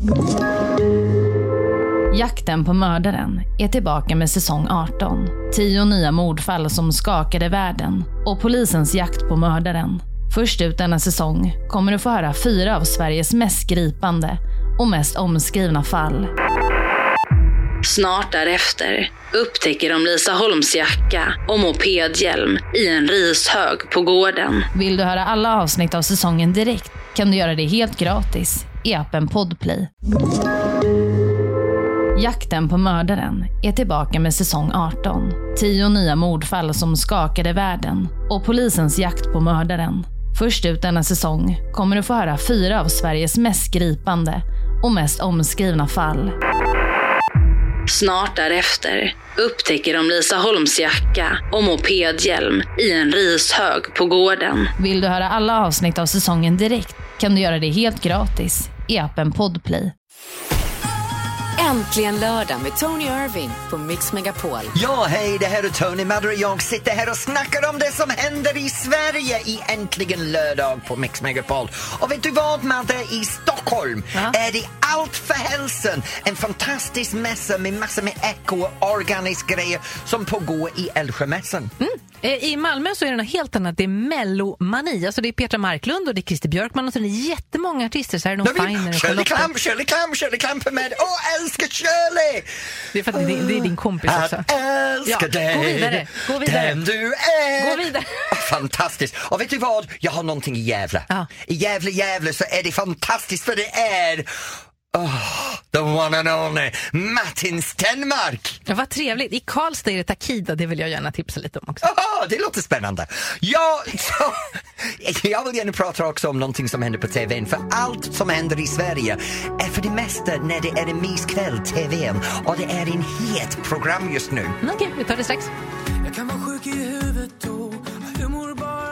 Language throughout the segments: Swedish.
Jakten på mördaren är tillbaka med säsong 18. 10 nya mordfall som skakade världen och polisens jakt på mördaren. Först ut denna säsong kommer du få höra 4 av Sveriges mest gripande och mest omskrivna fall. Snart därefter upptäcker de Lisa Holms jacka och mopedhjälm i en rishög på gården. Vill du höra alla avsnitt av säsongen direkt kan du göra det helt gratis i appen Podplay. Jakten på mördaren är tillbaka med säsong 18. 10 nya mordfall som skakade världen och polisens jakt på mördaren. Först ut denna säsong kommer du få höra 4 av Sveriges mest gripande och mest omskrivna fall. Snart därefter upptäcker de Lisa Holms jacka och mopedhjälm i en rishög på gården. Vill du höra alla avsnitt av säsongen direkt kan du göra det helt gratis i appen Podplay. Äntligen lördag med Tony Irving på Mix Megapol. Ja, hej, det här är Tony Madder och jag sitter här och snackar om det som händer i Sverige i Äntligen lördag på Mix Megapol. Och vet du vad, Madder? I Stockholm är det allt för hälsan. En fantastisk mässa med massor med eko och organisk grejer som pågår i Älvsjömässan. I Malmö så är det något helt annat. Det är Mellomani. Alltså det är Petra Marklund och det är Christer Björkman och så är det jättemånga artister. Så här är de Finer och Shirley Clamp med. Älskar Shirley! Det är för att det är din kompis också. Älskar dig. Gå vidare. Den du är. Gå vidare. Fantastiskt. Och vet du vad? Jag har någonting i Gävle. I Gävle så är det fantastiskt för det är... the one and only Martin Stenmark. Ja, vad trevligt. I Karlstad är det Takida, det vill jag gärna tipsa lite om också. Det låter spännande. Ja, så, jag vill gärna prata också om någonting som händer på TV:n. För allt som händer i Sverige är för det mesta när det är en myskväll TV:n. Och det är en het program just nu. Okej, vi tar det strax. Jag kan vara sjuk i huvudet och jag mår bara.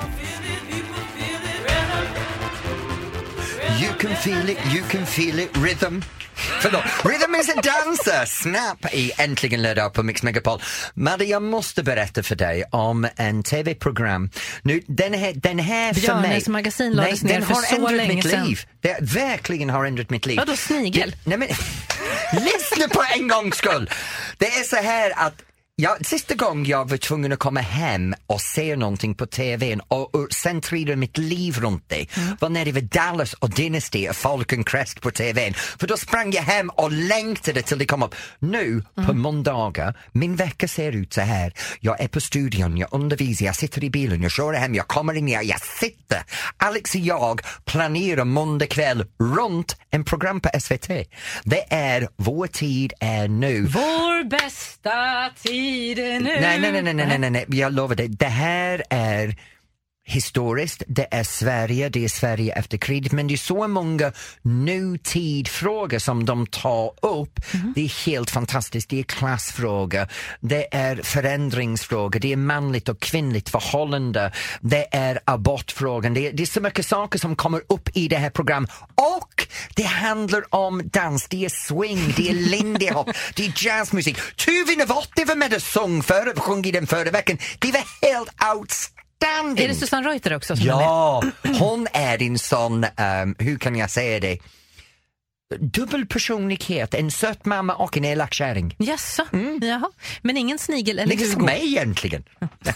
You can feel it, rhythm. Förlåt, rhythm is a dancer. Snap i Äntligen lördag på Mix Megapol. Madde, jag måste berätta för dig om en tv-program. Nu, den här för mig... Björnes magasin lades ner för så länge sedan. Det verkligen har ändrat mitt liv. Vadå, snigel? Nej men, lyssna på en gångs skull. Det är så här att sista gången jag var tvungen att komma hem och se någonting på tvn och centrera mitt liv runt det var när det var Dallas och Dynasty och Falcon Crest på tvn. För då sprang jag hem och längtade till det kom upp. Nu på måndagar, min vecka ser ut så här. Jag är på studion, jag undervisar, jag sitter i bilen, jag kör hem, jag kommer in, jag sitter. Alex och jag planerar måndag kväll runt en program på SVT. Det är Vår tid är nu. Vår bästa tid. Nej, jag lovar dig. Det här är historiskt, det är Sverige efter kriget, men det är så många nutidfrågor som de tar upp. Det är helt fantastiskt. Det är klassfrågor, det är förändringsfrågor, det är manligt och kvinnligt förhållande, det är abortfrågan, det är så mycket saker som kommer upp i det här programmet. Och det handlar om dans, det är swing, det är lindy hop, det är jazzmusik. Tuve Novotny var med och sjöng i den förra veckan. Det var helt outstanding. Är det Susanne Reuter också? Ja, hon är en sån, hur kan jag säga det? Dubbelpersonlighet, en söt mamma och en elak kärring. Jaså, jaha. Men ingen snigel eller Hugo? Som mig egentligen.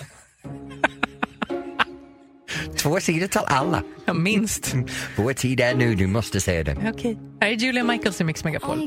2 sidor till alla. Ja, minst. Vår tid är nu, du måste säga det. Okej. Här är Julia Michaels i Mix Megapol.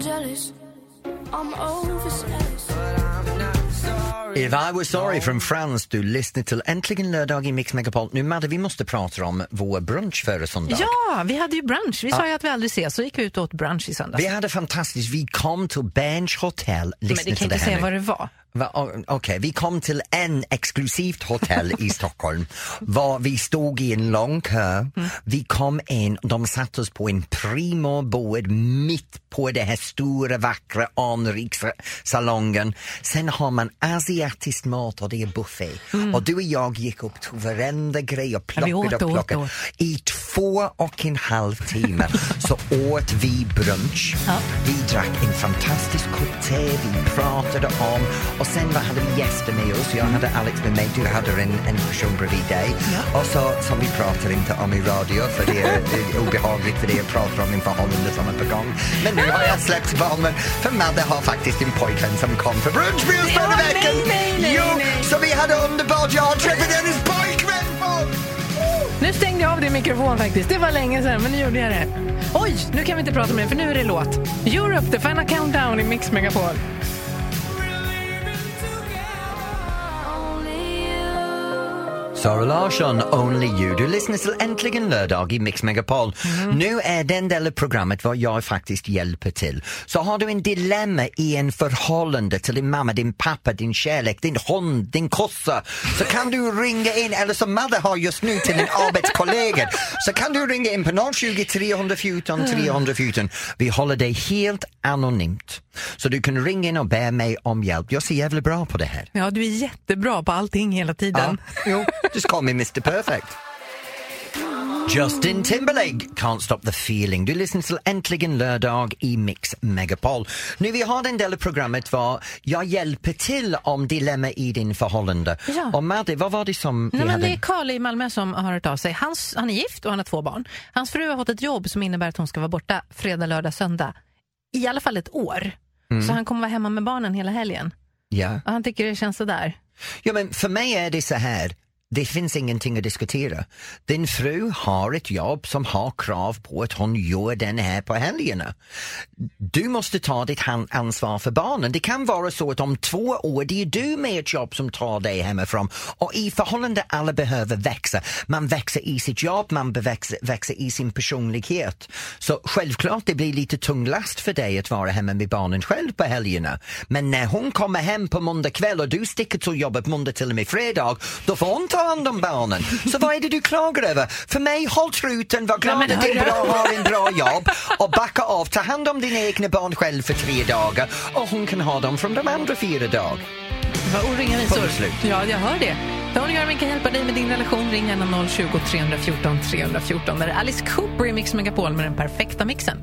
If I was sorry from France, du lyssnar till Äntligen lördag i Mix Megapol. Nu Madde, vi måste prata om vår brunch förra söndag. Ja, vi hade ju brunch. Vi sa ju att vi aldrig ses, så gick vi ut och åt brunch i söndags. Vi hade fantastiskt. Vi kom till Berns Hotel. Men det kan inte säga vad det var. Okej, vi kom till en exklusivt hotell i Stockholm var vi stod i en lång kö. Vi kom in, de satte oss på en primo bord mitt på det här stora vackra anrikssalongen. Sen har man asiatisk mat och det är buffé. Och du och jag gick upp till varenda grej och plockade. I 2,5 timmar så åt vi brunch. Vi drack en fantastisk kopp te, vi pratade om, och sen hade vi gäster med oss. Jag hade Alex med mig, du hade en person bredvid dig. Och så som vi pratar inte om i radio, för det är obehagligt, för det jag pratar om en förhållande som är på gång. Men nu har jag släppt barnen, för Madde har faktiskt en pojkvän som kom för brunch med oss förra veckan. Nej. Så vi hade underbart, jag har träffat hennes pojkvän. Nu stängde jag av din mikrofon faktiskt. Det var länge sedan, men nu gjorde jag det. Oj, nu kan vi inte prata mer, för nu är det låt. Europe, the final countdown i Mix Megapol. Sara Larsson, Only You. Du lyssnar till Äntligen lördag i Mix Megapol. Nu är den del av programmet vad jag faktiskt hjälper till. Så har du en dilemma i en förhållande till din mamma, din pappa, din kärlek, din hund, din kossa, så kan du ringa in, eller som Madde har just nu till en arbetskollega, så kan du ringa in på 020 314 314. Vi håller dig helt anonymt. Så du kan ringa in och be mig om hjälp. Jag ser jävligt bra på det här. Ja, du är jättebra på allting hela tiden. Jo, just call me Mr. Perfect. Justin Timberlake, Can't Stop the Feeling. Du lyssnar till Äntligen lördag i Mix Megapol. Nu vi har den del av programmet var jag hjälper till om dilemma i din förhållande. Ja. Och Madde, vad var det som vi hade? Det är Karl i Malmö som har hört av sig. Han är gift och han har 2 barn. Hans fru har fått ett jobb som innebär att hon ska vara borta fredag, lördag, söndag. I alla fall ett år. Så han kommer vara hemma med barnen hela helgen. Ja. Och han tycker det känns så där. Ja, men för mig är det så här. Det finns ingenting att diskutera. Din fru har ett jobb som har krav på att hon gör den här på helgerna. Du måste ta ditt ansvar för barnen. Det kan vara så att om 2 år det är du med ett jobb som tar dig hemifrån. Och i förhållande alla behöver växa. Man växer i sitt jobb, man växer i sin personlighet. Så självklart det blir lite tung last för dig att vara hemma med barnen själv på helgerna. Men när hon kommer hem på måndag kväll och du sticker till jobbet måndag till och med fredag, då får hon ta hand om barnen. Så vad är det du klagar över? För mig, håll truten, var glad att din bra har en bra jobb och backa av, ta hand om dina egna barn själv för 3 dagar och hon kan ha dem från de andra 4 dagar. Vad oringa visor. Ja, jag hör det. Tony Irving kan hjälpa dig med din relation. Ring gärna 020 314 314. Där är Alice Cooper i Mix Megapol med den perfekta mixen.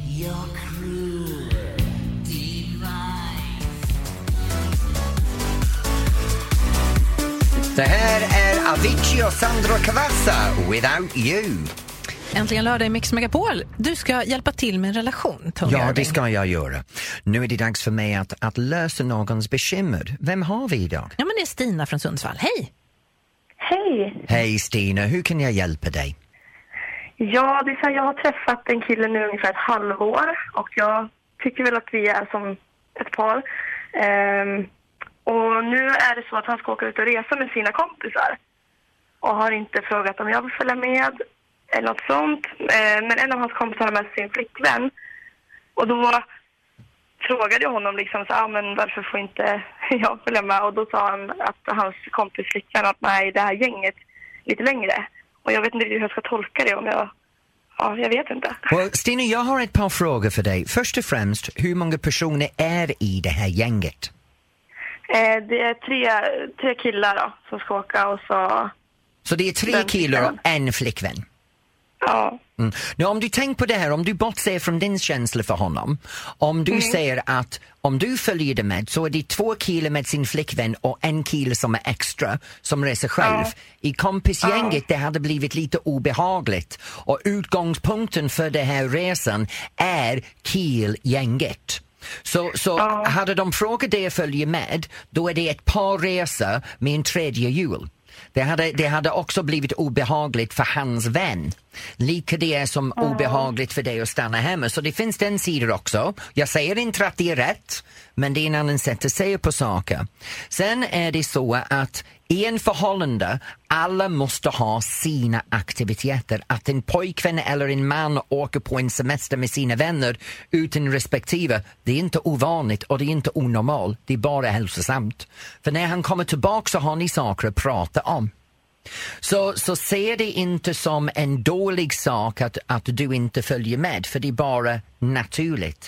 Det här är Avicii och Sandro Cavazza, Without You. Äntligen lördag i Mix Megapol. Du ska hjälpa till med en relation, Tony Ja, Irving. det ska jag göra. Nu är det dags för mig att lösa någons bekymmer. Vem har vi idag? Ja, men det är Stina från Sundsvall. Hej! Hej! Hej Stina, hur kan jag hjälpa dig? Ja, det är så här, jag har träffat en kille nu ungefär ett halvår och jag tycker väl att vi är som ett par. Och nu är det så att han ska åka ut och resa med sina kompisar och har inte frågat om jag vill följa med eller något sånt. Men en av hans kompisar har med sin flickvän och då frågade jag honom liksom så men varför får inte jag följa med? Och då sa han att hans kompis flickvän att nej, det här gänget lite längre. Och jag vet inte hur jag ska tolka det om jag vet inte. Well, Stina, jag har ett par frågor för dig. Först och främst, hur många personer är i det här gänget? Det är 3 killar då, som ska åka och så... Så det är 3 killar och en flickvän? Ja. Nu om du tänker på det här, om du bortser från din känsla för honom, om du säger att om du följer det med så är det 2 killar med sin flickvän och en kille som är extra som reser själv. I kompisgänget det hade blivit lite obehagligt och utgångspunkten för det här resan är killgänget. Så hade de frågat dig att följa med, då är det ett par resor med en 3:e hjul. Det hade också blivit obehagligt för hans vän. Lika det är som obehagligt för dig att stanna hemma. Så det finns den sidan också. Jag säger inte att det är rätt, men det är en annan sätt att se på saker. Sen är det så att i en förhållande, alla måste ha sina aktiviteter. Att en pojkvän eller en man åker på en semester med sina vänner utan respektive, det är inte ovanligt och det är inte onormalt. Det är bara hälsosamt. För när han kommer tillbaka så har ni saker att prata om. Så se det inte som en dålig sak att du inte följer med, för det är bara naturligt.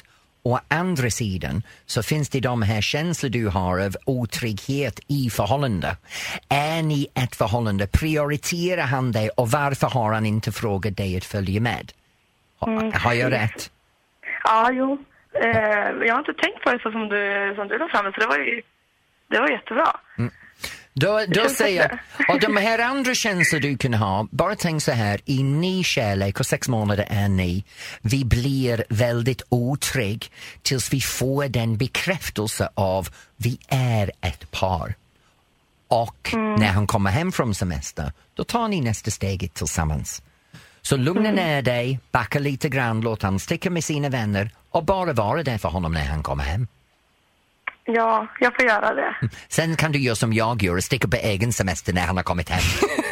å andra sidan så finns det de här känslor du har av otrygghet i förhållande. Är ni ett förhållande? Prioriterar han dig och varför har han inte frågat dig att följa med? Har jag rätt? Ja, jo. Jag har inte tänkt på det så som du la fram, så det var jättebra. Då säger jag, och de här andra känslor du kan ha, bara tänk så här, i ny kärlek och 6 månader är ni, vi blir väldigt otrygg tills vi får den bekräftelse av vi är ett par. Och när han kommer hem från semester, då tar ni nästa steget tillsammans. Så lugna ner dig, backa lite grann, låt han sticka med sina vänner och bara vara där för honom när han kommer hem. Ja, jag får göra det. Sen kan du göra som jag gör och sticka på egen semester när han har kommit hem.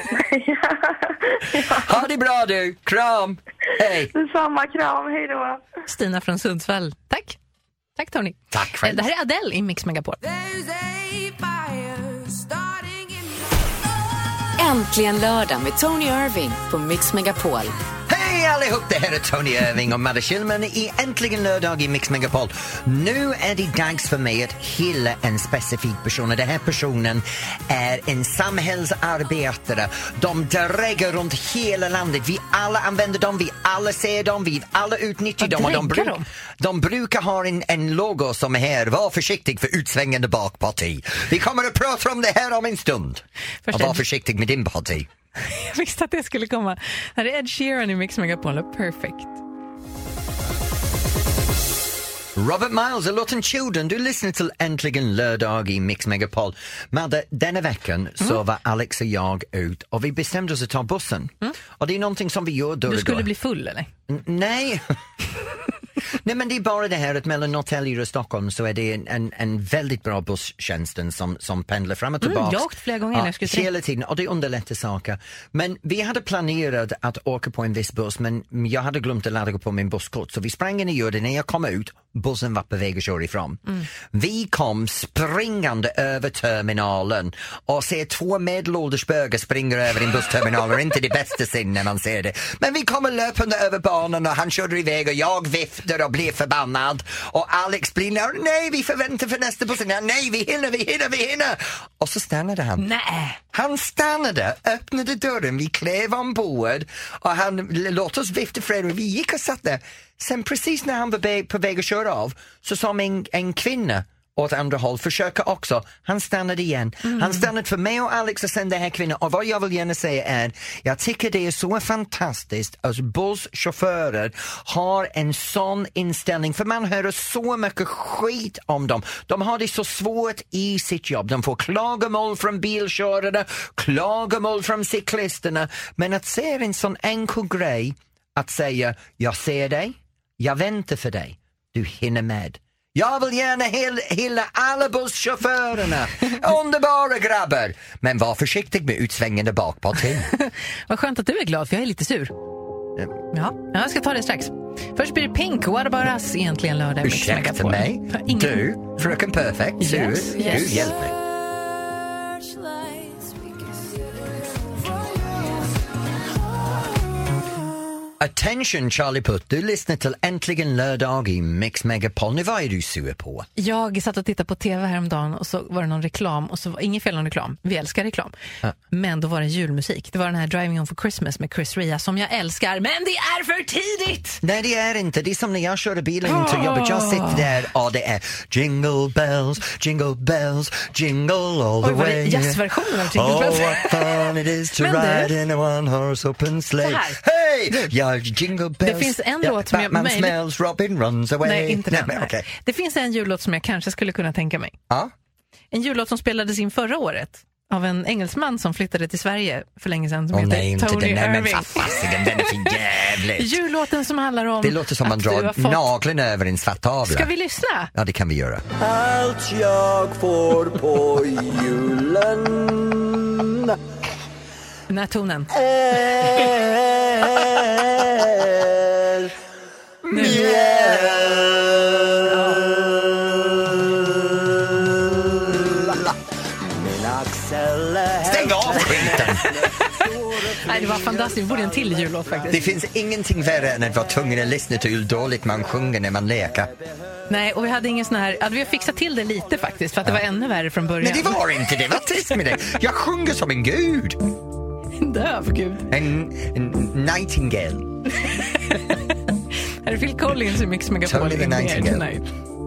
Ja. Ha det bra du, kram! Hej! Detsamma, kram, hej då. Stina från Sundsvall. Tack. Tack Tony. Tack själv. Det här är Adele i Mix Megapol. Äntligen lördag med Tony Irving på Mix Megapol. Hej allihop, det här är Tony Irving och Madde Schillman i Äntligen lördag i Mix Megapol. Nu är det dags för mig att hylla en specifik person. Och den här personen är en samhällsarbetare. De dräger runt hela landet. Vi alla använder dem, vi alla ser dem, vi alla utnyttjar dem. Och de brukar ha en logo som är här. Var försiktig för utsvängande bakparti. Vi kommer att prata om det här om en stund. Och var försiktig med din parti. Jag visste att det skulle komma. Här är Ed Sheeran i Mix Megapol. Perfect. Robert Miles och låten Children. Du lyssnar till Äntligen lördag i Mix Megapol. Madde, denna veckan så var Alex och jag ut och vi bestämde oss att ta bussen. Och det är någonting som vi gör då. Du skulle bli full eller? Nej. Nej, men det är bara det här att mellan Norrtälje och Stockholm så är det en väldigt bra busstjänsten som pendlar fram och tillbaka. Jag har åkt flera gånger när jag skulle hela tiden, och det underlättar saker. Men vi hade planerat att åka på en viss buss, men jag hade glömt att ladda på min busskort. Så vi sprang in i jorden. När jag kom ut, bussen var på väg att köra ifrån. Vi kom springande över terminalen och ser 2 medelålders bögar springer över en bussterminal. Och inte det bästa sin när man ser det. Men vi kommer löpande över banan och han körde iväg och jag viftar och blev förbannad. Och Alex blir nej, vi förväntar för nästa bussen. Nej, vi hinner. Och så stannade han. Nej. Han stannade, öppnade dörren, vi klev ombord och han låt oss vifta fred och vi gick och satt där. Sen precis när han var på väg att köra av så sa en kvinna åt andra håll försöka också. Han stannade igen. Han stannade för mig och Alex och sen den här kvinnan. Och vad jag vill gärna säga är, jag tycker det är så fantastiskt att busschaufförer har en sån inställning. För man hör så mycket skit om dem. De har det så svårt i sitt jobb. De får klagomål från bilkörarna, klagomål från cyklisterna. Men att se en sån enkel grej, att säga, jag ser dig, jag väntar för dig, du hinner med. Jag vill gärna hylla alla busschaufförerna. Underbara grabbar. Men var försiktig med utsvängande bakparti. Vad skönt att du är glad, för jag är lite sur. Ja, jag ska ta det strax. Först blir det Pink, What About Us egentligen lördag. Ursäkta mig, du, fröken Perfect, yes. Du hjälp mig. Attention Charlie Putt, du lyssnar till Äntligen lördag i Mix Megapol. Nu, vad är du sur på? Jag satt och tittade på tv häromdagen och så var det någon reklam och så var inget fel om reklam. Vi älskar reklam. Men då var det julmusik. Det var den här Driving Home for Christmas med Chris Rea som jag älskar. Men det är för tidigt! Nej, det är inte. Det är som när jag körde bilen till jobbet. Jag sitter där och det är jingle bells, jingle all the way. Var det jazzversionen av Jingle Bells? Oh, what fun it is to ride in a one-horse open sleigh. Hej! Ja, jingle bells. Det finns en låt som Batman smells, Robin runs away. Nej, inte den. Nej, okay. Det finns en jullåt som jag kanske skulle kunna tänka mig. Ja? En jullåt som spelades in förra året av en engelsman som flyttade till Sverige för länge sedan som heter Tony Irving. Men fasiken, den är för jävligt. Jullåten som handlar om... Det låter som man drar nageln över en svart tavla. Ska vi lyssna? Ja, det kan vi göra. Allt jag får på julen. Den här tonen. Stäng av skiten! Nej, det var fantastiskt. Vi borde en till jullåt faktiskt. Det finns ingenting värre än att vara tvungen att lyssna till hur dåligt man sjunger när man leker. Nej, och vi hade ingen sån här... vi har fixat till det lite faktiskt, för att det var ännu värre från början. Men det var inte det, vad tyst med det. Jag sjunger som en gud. En döv gud. En nightingale. Här är Phil Collins i Mix Megapol. Tony the Nightingale.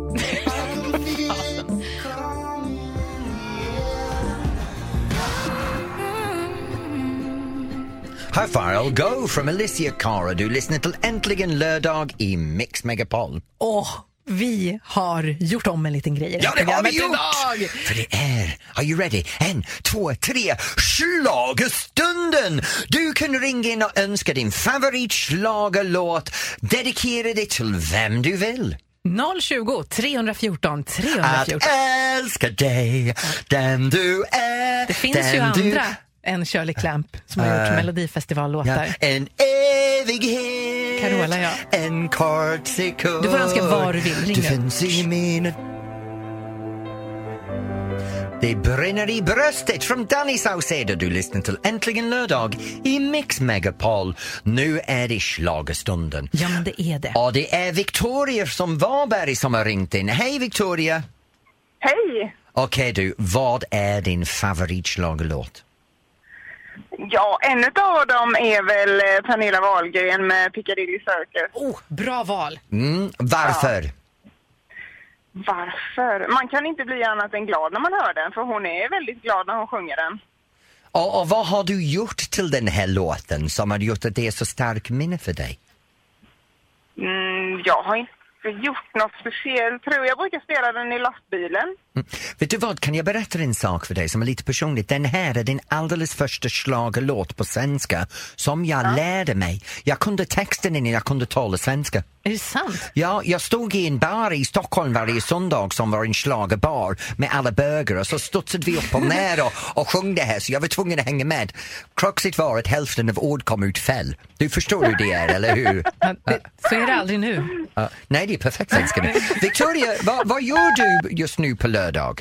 How far I'll go from Alicia Cara. Du lyssnar till Äntligen lördag i Mix Megapol. Vi har gjort om en liten grej. Ja, det har vi gjort! För det är, are you ready? 1, 2, 3, schlagerstunden! Du kan ringa in och önska din favoritschlagerlåt. Dedikera det till vem du vill. 020 314 314. Att älska dig, den du är. Det finns ju andra än Shirley Clamp som har gjort Melodifestivallåtar. Ja, en evighet. Carola, ja. En kort sekund. Du får önska vad du vill. Ring Du finns i min... Det brinner i bröstet från Danny Saucedo. Du lyssnar till Äntligen lördag i Mix Megapol. Nu är det schlagerstunden. Ja, men det är det. Och det är Victoria som Varberg som har ringt in. Hej Victoria. Hej! Okej du, vad är din favoritschlagerlåt? Ja, en av dem är väl Pernilla Wahlgren med Piccadilly Circus. Bra val. Varför? Ja. Varför? Man kan inte bli annat än glad när man hör den, för hon är väldigt glad när hon sjunger den. Och vad har du gjort till den här låten som har gjort att det är så stark minne för dig? Jag har inte gjort något speciellt, tror jag. Brukar spela den i lastbilen. Vet du vad, kan jag berätta en sak för dig som är lite personligt? Den här är din alldeles första schlagerlåt på svenska som jag lärde mig. Jag kunde texten innan jag kunde tala svenska. Är det sant? Ja, jag stod i en bar i Stockholm varje söndag som var en schlagerbar med alla böger och så studsade vi upp och ner och sjöng det här så jag var tvungen att hänga med. Kruxet var att hälften av ord kom ut fel. Du förstår hur det är, eller hur? Så är det aldrig nu. Nej, det är perfekt svenska. Victoria, vad gör du just nu på lördag?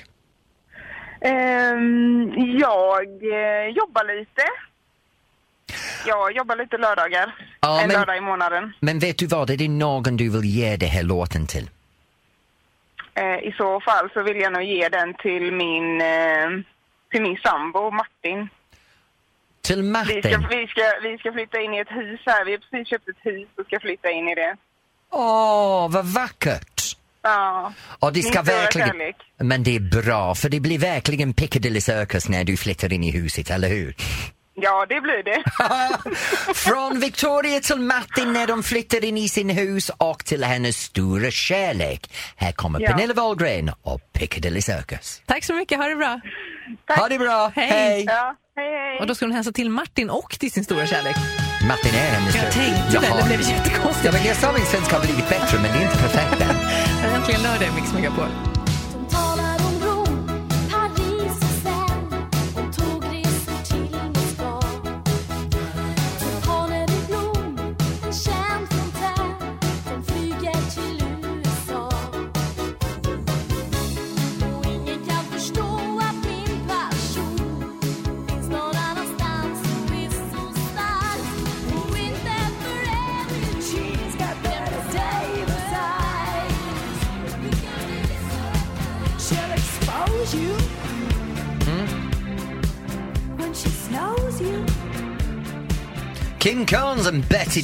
Jag jobbar lite. Jag jobbar lite lördagar. En lördag i månaden. Men vet du vad, är det någon du vill ge det här låten till? I så fall så vill jag nog ge den till min sambo Martin. Till Martin? Vi ska flytta in i ett hus här. Vi har precis köpt ett hus och ska flytta in i det. Vad vackert! Ja, och det ska verkligen... Men det är bra, för det blir verkligen Piccadilly Circus när du flyttar in i huset, eller hur? Ja, det blir det. Från Victoria till Martin när de flyttar in i sin hus och till hennes stora kärlek. Här kommer Pernilla Wahlgren och Piccadilly Circus. Tack så mycket, ha det bra. Tack. Ha det bra, hej! Ja, hej. Och då ska hon hälsa till Martin och till sin stora kärlek. Martin är hennes stora. Jag tänkte det blev jättekonstigt. Ja, men jag sa min svenska har blivit bättre, men det är inte perfekt än. Äntligen lördag, Mix Megapol. King Carnes and Betty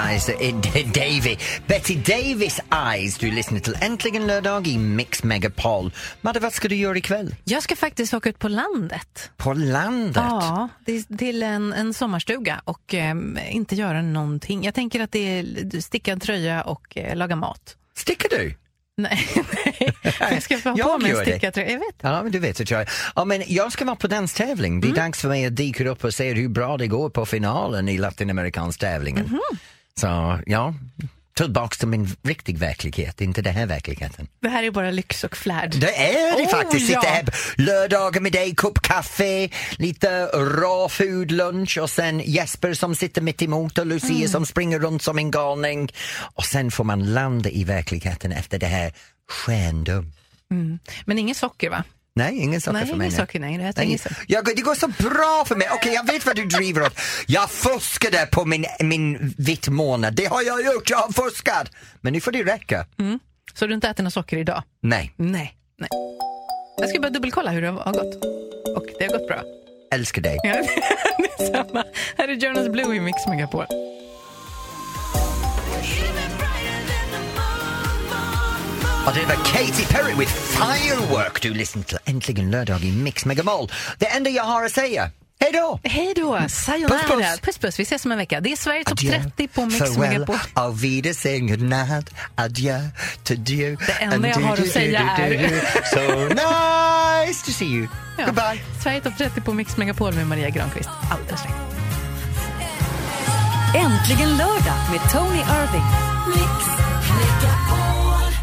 Davis Eyes. Du lyssnar till Äntligen lördag i Mix Megapol. Madde, vad ska du göra ikväll? Jag ska faktiskt åka ut på landet. På landet? Ja, till en sommarstuga och inte göra någonting. Jag tänker att det är sticka en tröja och laga mat. Stickar du? Nej. Jag ska få på mig en stickartröja. Jag vet. Ja, men du vet att jag ska vara på danstävling. Det är dags för mig att dyka upp och se hur bra det går på finalen i latinamerikansk tävlingen. Så ja, tillbaks till min riktig verklighet, inte den här verkligheten. Det här är bara lyx och flärd. Det är det faktiskt. Sitta här lördagar med dig, kopp kaffe, lite raw food lunch och sen Jesper som sitter mitt emot och Lucia som springer runt som en galning. Och sen får man landa i verkligheten efter det här skändum. Men ingen socker, va? Nej, ingen socker för mig. Ingen socker, nej. Det går så bra för mig. Okej, jag vet vad du driver åt. Jag fuskade på min vitt månad. Det har jag gjort, jag har fuskat. Men nu får det räcka. Så du inte äter något socker idag? Nej. Jag ska bara dubbelkolla hur det har gått. Och det har gått bra. Älskar dig. Ja, det är samma. Här är Jonas Blue i Mix Megapol. Och det var Katy Perry with Firework. Du lyssnar till Äntligen lördag i Mix Megapol. Det enda jag har att säga. Hej då! Hej då, sayonara. Puss. Vi ses om en vecka. Det är Sverige topp 30 på Mix Megapol. Av Wiedersehen, godnatt, adjö, adieu. Det enda jag har att säga är... So nice to see you. Ja. Goodbye. Sverige topp 30 på Mix Megapol med Maria Granqvist. Alldeles rätt. Äntligen lördag med Tony Irving. Mix Megapol.